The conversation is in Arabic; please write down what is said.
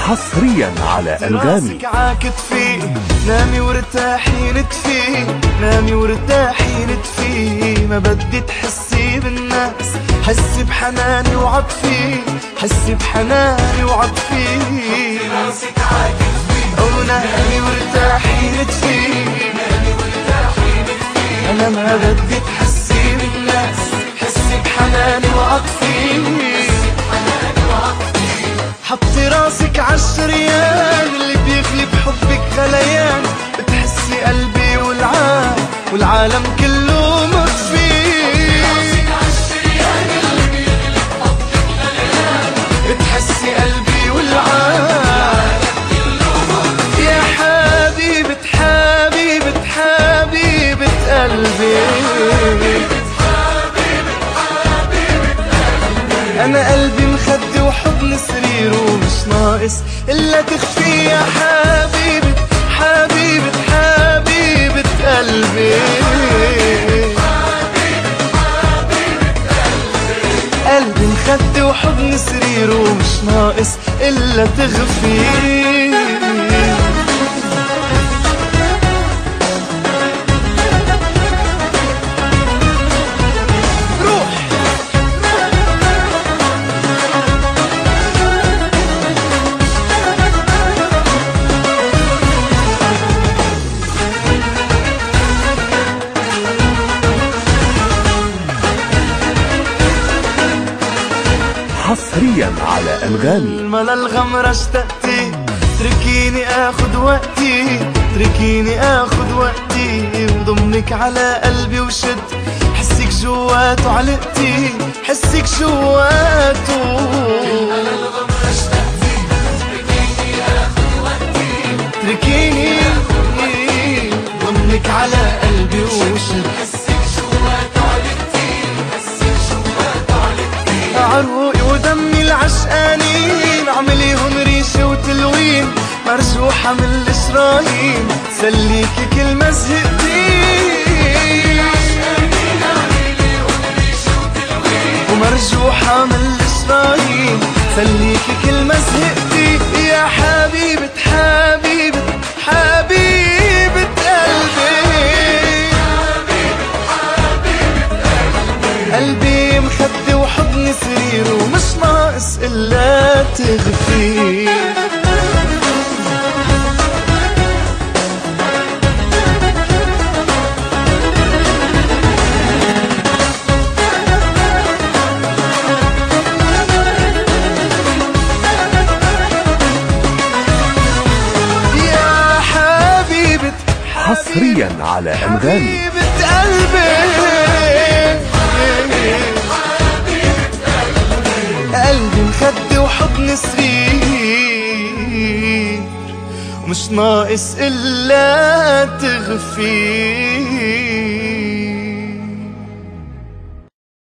حصريا على أنغامي. راسك عاكتفي نامي وارتاحي نتفي، نامي وارتاحي نتفي، ما بدي تحسي بالناس، حسي بحناني وعطفي، حسي بحناني وعطفي. راسك عاكتفي ونامي وارتاحي نتفي، نامي وارتاحي نتفي، أنا ما بدي تحسي بالناس، حسي بحناني وعطفي. حطي راسك عالشريان اللي بيغلي بحبك غليان، بتحسي قلبي والعالم كله مطفي. راسك عالشريان اللي بيغلي بحبك غليان، بتحسي قلبي والعالم كله مطفي. يا حبيبة حبيبة حبيبة قلبي، أنا قلبي مخدي وحضن سرير ومش ناقص إلا تخفي. يا حبيبة حبيبة حبيبة قلبي، قلبي مخدي وحضن سرير ومش ناقص إلا تخفي. حصريا على أنغامي. الملا الغمرة اشتقتي، تركيني اخد وقتي، تركيني اخد وقتي، وضمك على قلبي وشد حسك جواته علقتي، حسك جواته. الملا الغمرة اشتقتي، تركيني اخد وقتي، تركيني ضمك على قلبي وشد حسك جواته علقتي، حسك جواته علقتي. عروقي ودمي العشقانين عمليهم ريشة وتلوين، مرجوحة من الشرايين سليكي كل ما زهقتي. ومرجوحة من الشرايين سليكي كل ما زهقتي. يا حبيبة حبيبة حبيبة قلبي، قلبي مخدي وحضني سرير ومش ناقص إلا تغفي. يا حبيبة حصريا على أنغامي. حبيبة قلبي، قلبي مخدي وحضن سرير ومش ناقص إلا تغفي.